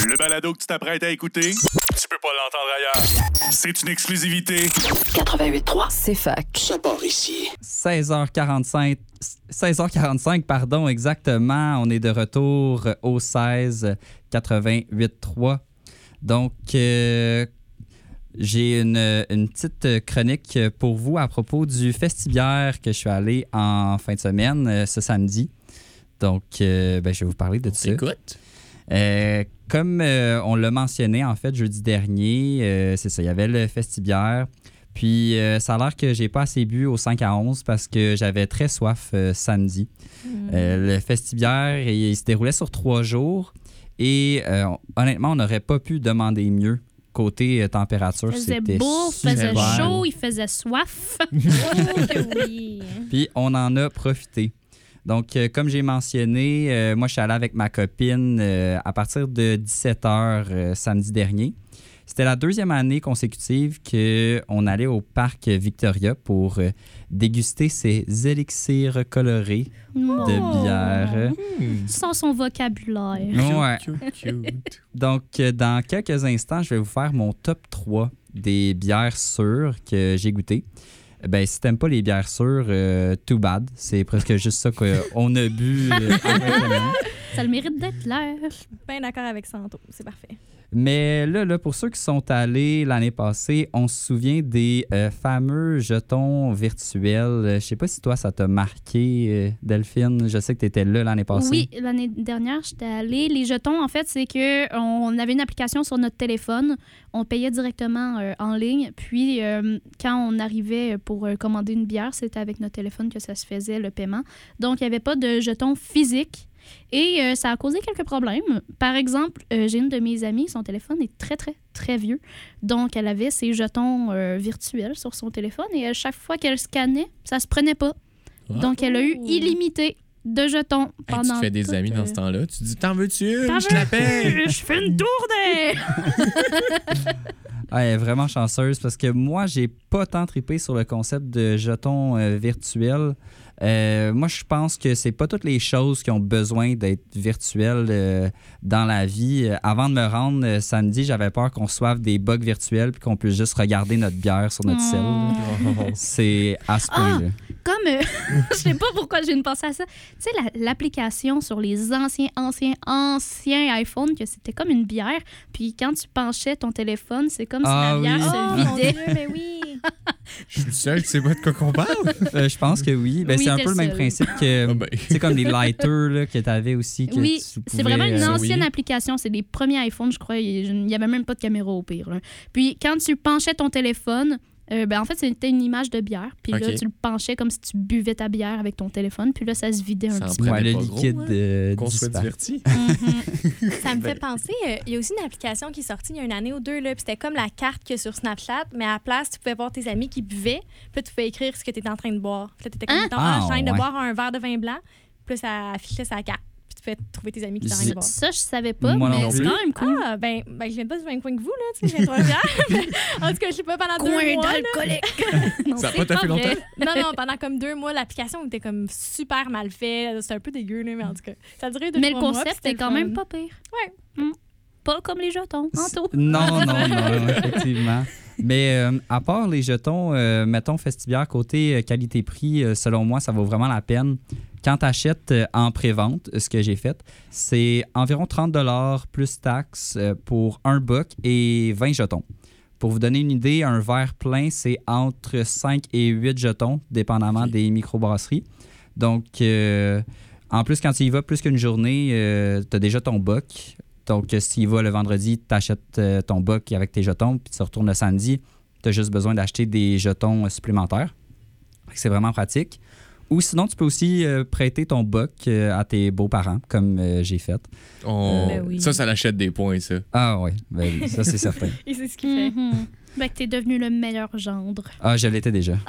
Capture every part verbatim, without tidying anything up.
Le balado que tu t'apprêtes à écouter, tu peux pas l'entendre ailleurs. C'est une exclusivité. quatre-vingt-huit trois, C'est fac. ça part ici. seize heures quarante-cinq, seize heures quarante-cinq, pardon, exactement. On est de retour au seize quatre-vingt-huit trois. Donc, euh, j'ai une, une petite chronique pour vous à propos du Festibiaire que je suis allé en fin de semaine, euh, ce samedi. Donc, euh, ben, je vais vous parler de On ça. t'écoute. Euh, comme euh, on l'a mentionné, en fait, jeudi dernier, euh, c'est ça, il y avait le Festibiaire. Puis, euh, ça a l'air que j'ai pas assez bu au cinq à onze parce que j'avais très soif euh, samedi. Mm. Euh, le Festibiaire, il, il se déroulait sur trois jours. Et euh, honnêtement, on n'aurait pas pu demander mieux. Côté euh, température, Il faisait c'était beau, il faisait super. chaud, il faisait soif. oui. Puis on en a profité. Donc, euh, comme j'ai mentionné, euh, moi, je suis allé avec ma copine euh, à partir de dix-sept heures euh, samedi dernier. C'était la deuxième année consécutive qu'on allait au parc Victoria pour euh, déguster ces élixirs colorés de bière. Sans son vocabulaire. Ouais. Cute, cute. Donc, euh, dans quelques instants, je vais vous faire mon top trois des bières sûres que j'ai goûtées. Ben, si t'aimes pas les bières sûres, euh, too bad. C'est presque juste ça qu'on a bu. Euh, en fin de semaine. Ça le mérite d'être clair. Bien d'accord avec Santo, c'est parfait. Mais là, là, pour ceux qui sont allés l'année passée, on se souvient des euh, fameux jetons virtuels. Euh, Je sais pas si toi, ça t'a marqué, euh, Delphine. Je sais que tu étais là l'année passée. Oui, l'année dernière, j'étais allée. Les jetons, en fait, c'est qu'on avait une application sur notre téléphone. On payait directement euh, en ligne. Puis, euh, quand on arrivait pour euh, commander une bière, c'était avec notre téléphone que ça se faisait, le paiement. Donc, il n'y avait pas de jetons physiques. Et euh, ça a causé quelques problèmes. Par exemple, euh, j'ai une de mes amies, son téléphone est très, très, très vieux. Donc, elle avait ses jetons euh, virtuels sur son téléphone et à chaque fois qu'elle scannait, ça se prenait pas. Ah. Donc, elle a eu illimité de jetons Hey, pendant tu te fais des toute, amis dans euh, ce temps-là. Tu te dis, t'en veux-tu une? T'en Je te la paye. veux- Je fais une tournée! Ah, elle est vraiment chanceuse parce que moi, j'ai pas tant trippé sur le concept de jetons euh, virtuels. Euh, moi, je pense que c'est pas toutes les choses qui ont besoin d'être virtuelles euh, dans la vie. Euh, avant de me rendre euh, samedi, j'avais peur qu'on reçoive des bugs virtuels puis qu'on puisse juste regarder notre bière sur notre cell. Oh. C'est à ce Ah! point-là. Comme, euh, je sais pas pourquoi j'ai une pensée à ça. Tu sais, la- l'application sur les anciens, anciens, anciens iPhones, que c'était comme une bière. Puis quand tu penchais ton téléphone, c'est comme Ah si la bière oui. Oh se mon vidait. Dieu, mais oui! Je suis le seul, tu sais pas de quoi qu'on parle? Euh, je pense que oui. Ben, Oui, c'est un t'es peu le le même seul. principe que, Ah ben. tu sais, comme les lighters là, que tu avais aussi. Que Oui, tu c'est pouvais, vraiment une euh, ancienne oui. application. C'est les premiers iPhones, je crois. Il n'y avait même pas de caméra au pire. là. Puis quand tu penchais ton téléphone, euh, ben, en fait, c'était une image de bière. Puis là, Ok. tu le penchais comme si tu buvais ta bière avec ton téléphone. Puis là, ça se vidait un Ça en petit peu. prenait Ouais, le pas gros, liquide hein? euh, Qu'on soit disparaît. diverti. Mhm. Ça me Ben- fait penser, euh, il y a aussi une application qui est sortie il y a une année ou deux, là, puis c'était comme la carte que sur Snapchat, mais à la place, tu pouvais voir tes amis qui buvaient, puis là, tu pouvais écrire ce que tu étais en train de boire. Puis là, tu étais comme, Hein? mettons, Ah, ah, je viens de ouais. boire un verre de vin blanc, puis là, ça affichait sa carte, puis tu pouvais trouver tes amis qui étaient en train de boire. Ça, je savais pas, Moi non mais c'est plus. quand même cool. Ah, ben, ben, je viens pas du même coin que vous, là, tu sais, je viens de Trois-Rivières. En tout cas, je sais pas, pendant deux Coin mois, là, d'alcoolique. non, Ça a c'est pas tout à fait vrai. longtemps? Non, non, pendant comme deux mois, l'application était comme super mal faite. C'était un peu dégueu, là, mais en tout cas, ça a duré deux, Mais le trois mois, puis concept c'était est quand le même fun. pas pire. Ouais. Mm. Pas comme les jetons, tantôt. Non, non, non, effectivement. Mais euh, à part les jetons, euh, mettons Festibiaire, côté euh, qualité-prix, euh, selon moi, ça vaut vraiment la peine. Quand tu achètes euh, en pré-vente, euh, ce que j'ai fait, c'est environ trente dollars plus taxes euh, pour un buck et vingt jetons. Pour vous donner une idée, un verre plein, c'est entre cinq et huit jetons, dépendamment Ok. des microbrasseries. Donc, euh, en plus, quand tu y vas plus qu'une journée, euh, tu as déjà ton buck. Donc, euh, s'il va le vendredi, tu achètes euh, ton buck avec tes jetons, puis tu retournes le samedi, tu as juste besoin d'acheter des jetons euh, supplémentaires. Fait que c'est vraiment pratique. Ou sinon, tu peux aussi euh, prêter ton buck euh, à tes beaux-parents, comme euh, j'ai fait. On- Ben oui. Ça, ça l'achète des points, ça. Ah oui, ben, oui, ça c'est certain. Et c'est ce qu'il fait. Mhm. Fait que t'es devenu le meilleur gendre. Ah, je l'étais déjà.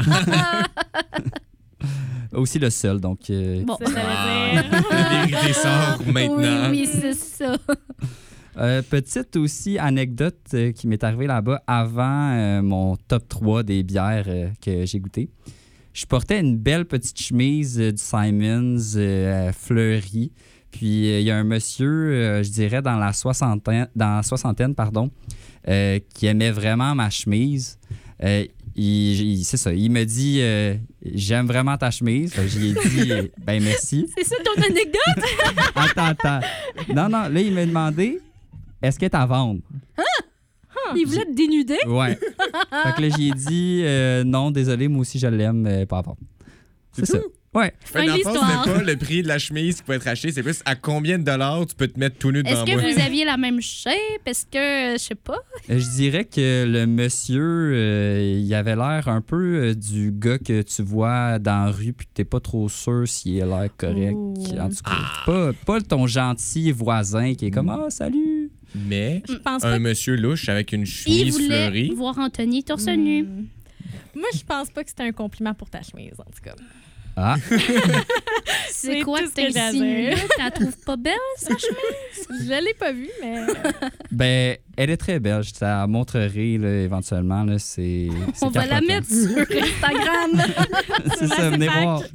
Aussi le seul, donc... euh, Bon. Ça, ça veut Ah, dire. la vérité sort maintenant. Oui, oui, c'est ça. Euh, petite aussi anecdote euh, qui m'est arrivée là-bas avant euh, mon top trois des bières euh, que j'ai goûtées. Je portais une belle petite chemise euh, du Simons euh, fleurie. Puis Puis il y a un monsieur, euh, je dirais dans la soixantaine, dans la soixantaine pardon, euh, qui aimait vraiment ma chemise. Euh, il, il- c'est ça, il me dit euh, j'aime vraiment ta chemise. Fait que J'y ai dit euh, ben merci. C'est ça ton anecdote? Attends, attends. Non, non, là, il m'a demandé est-ce qu'elle est à vendre? Il voulait te dénuder? Ouais. Fait que là, j'y ai dit euh, non, désolé, moi aussi je l'aime, mais pas à vendre. C'est ça. Ouais. Fin Dans de le fond, l'histoire. c'est pas le prix de la chemise qui peut être acheté, c'est plus à combien de dollars tu peux te mettre tout nu Est-ce devant que moi. vous aviez la même shape? Est-ce que, je sais pas? Euh, Je dirais que le monsieur, euh, il avait l'air un peu euh, du gars que tu vois dans la rue puis que t'es pas trop sûr s'il a l'air correct. Ouh. En tout cas, pas, pas ton gentil voisin qui est comme « Ah, salut! Mais Je pense un pas monsieur louche avec une Il chemise voulait fleurie. voir Anthony torse nu. Hmm. Moi, je pense pas que c'était un compliment pour ta chemise, en tout cas. » Ah, C'est C'est quoi tout que ce que j'ai à t'insinues? dire. Tu la trouves pas belle, sa chemise? Je l'ai pas vue, mais ben, elle est très belle. Je te la montrerai là, éventuellement. Là, c'est, c'est On va la capotant. mettre sur Instagram. C'est ça, venez fac. voir.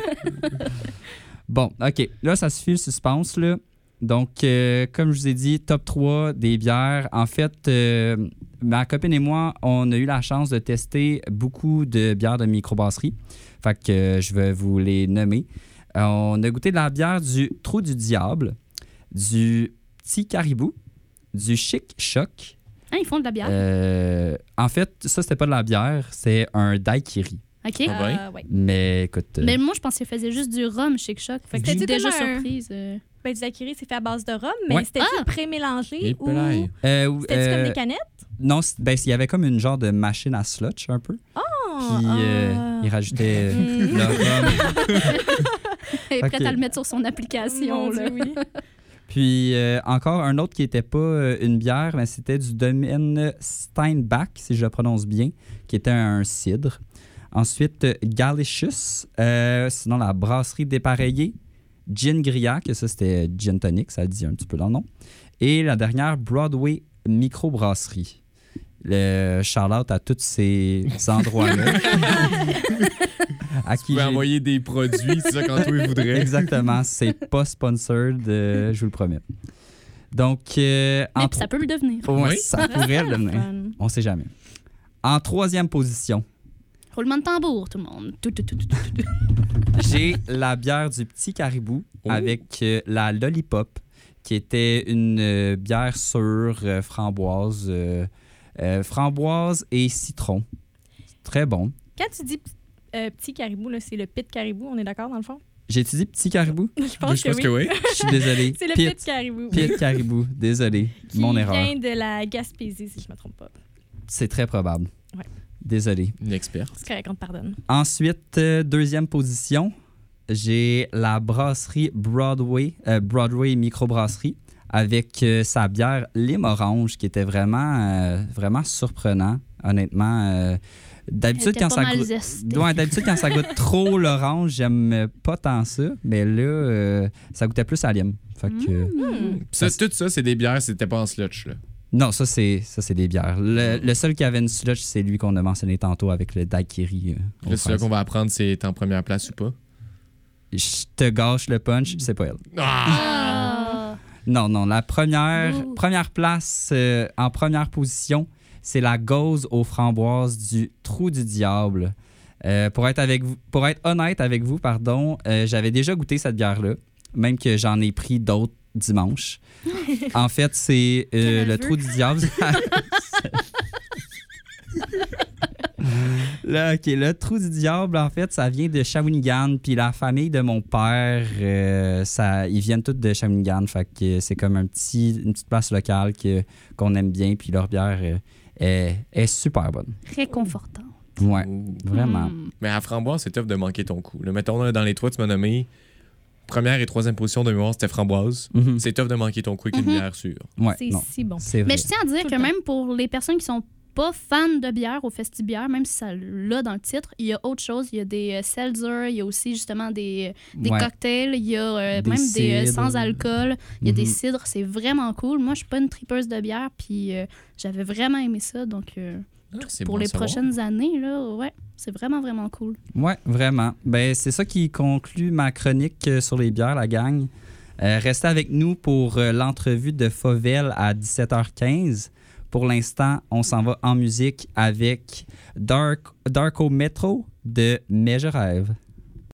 Bon, OK. Là, ça suffit le suspense, là. Donc, euh, comme je vous ai dit, top trois des bières. En fait, euh, ma copine et moi, on a eu la chance de tester beaucoup de bières de microbrasserie. Fait que euh, je vais vous les nommer. Euh, on a goûté de la bière du Trou du Diable, du Petit Caribou, du Chic Choc. Hein, ils font de la bière. Euh, en fait, ça, c'était pas de la bière, c'est un daiquiri. OK. Ah ben? euh, ouais. Mais écoute... euh, Mais moi, je pensais qu'il faisait juste du rhum chez Choc. Fait que C'était j'étais déjà comme un- surprise. euh. Ben, du daiquiri, c'est fait à base de rhum, mais Ouais. c'était Ah! pré-mélangé Et ou pelaille. euh, c'était euh, comme des canettes? Non, c'est- ben, il y avait comme une genre de machine à slotch un peu. Oh, Puis euh, ah. il rajoutait euh, Mm. le rhum. Elle est Fait prête que- à le mettre sur son application. Mon là. Dieu, oui. Puis euh, encore un autre qui n'était pas euh, une bière, mais c'était du domaine Steinbach, si je le prononce bien, qui était un cidre. Ensuite, euh, Galicious, euh, sinon la brasserie dépareillée, Gin Gria, que ça c'était Gin Tonic, ça le dit un petit peu dans le nom. Et la dernière, Broadway Microbrasserie. Le shout-out à tous ces endroits-là. à Tu peux j'ai- envoyer des produits, c'est ça quand toi il voudrait. Exactement, c'est pas sponsored, euh, je vous le promets. Donc, euh, Mais en puis ça peut le devenir. Ouais, Oui. ça pourrait le devenir. Fun. On sait jamais. En troisième position, Roulement de tambour, tout le monde. Tout, tout, tout, tout, tout, tout. j'ai la bière du Petit Caribou Oh. avec euh, la Lollipop, qui était une euh, bière sûre euh, framboise, euh, euh, framboise et citron. Très bon. Quand tu dis euh, petit caribou, là, c'est le pit caribou, on est d'accord dans le fond? J'ai dit Petit Caribou? Je Je pense, pense que, que oui. oui. Je suis désolé. C'est le Pit, pit caribou. Pit Caribou, désolé. Qui Mon erreur. vient de la Gaspésie, si je me trompe pas. C'est très probable. Ouais. Désolé. Une experte. C'est correct, on te pardonne. Ensuite, euh, deuxième position, j'ai la brasserie Broadway, euh, Broadway Microbrasserie, avec euh, sa bière Lime Orange, qui était vraiment, euh, vraiment surprenant, honnêtement. Euh, d'habitude, Elle était quand pas ça mal goûte... zestée. Ouais, d'habitude, quand ça goûte trop l'orange, j'aime pas tant ça. Mais là, euh, ça goûtait plus à lime. Fait que, euh, Hmm. Ça, tout ça, c'est des bières, c'était pas en slotch. Là. non, ça, c'est, ça, c'est des bières. Le, le seul qui avait une slotch, c'est lui qu'on a mentionné tantôt avec le daiquiri. euh, aux Là, c'est là fraises. qu'on va apprendre si elle est en première place ou pas. Je te gâche le punch, c'est pas elle. Ah! Ah. Non, non, la première, Ouh. première place euh, en première position, c'est la gauze aux framboises du Trou du Diable. Euh, pour, être avec vous, pour être honnête avec vous, pardon, euh, j'avais déjà goûté cette bière-là, même que j'en ai pris d'autres dimanche. En fait, c'est euh, Quel le aveu. Trou du Diable. Là, OK, le Trou du Diable, en fait, ça vient de Shawinigan. Puis la famille de mon père, euh, ça, ils viennent tous de Shawinigan. Fait que c'est comme un petit, une petite place locale que, qu'on aime bien. Puis leur bière euh, est, est super bonne. Réconfortant. Ouais, Ouh. vraiment. Hmm. Mais à Framboise, c'est tough de manquer ton coup. Là, mettons, là, dans les trois, tu m'as nommé première et troisième position de mémoire, c'était Framboise. Mhm. C'est tough de manquer ton coup avec une Mhm. bière sûre. Ouais, C'est non, si bon. c'est vrai. Mais je tiens à dire Tout que le temps. même pour les personnes qui sont pas fans de bière au Festibière, même si ça l'a dans le titre, il y a autre chose. Il y a des euh, seltzer, il y a aussi justement des, des Ouais. cocktails, il y a euh, Des même des euh, cidres. sans alcool, il y a des Mhm. cidres, c'est vraiment cool. Moi, je suis pas une tripeuse de bière, puis euh, j'avais vraiment aimé ça. Donc, euh, Ah, c'est pour bon à les savoir. prochaines années, là, ouais, c'est vraiment, vraiment cool. Ouais, vraiment. Ben, c'est ça qui conclut ma chronique euh, sur les bières, la gang. Euh, restez avec nous pour euh, l'entrevue de Fauvel à dix-sept heures quinze. Pour l'instant, on s'en va en musique avec Dark, Darko Metro de Mais je rêve.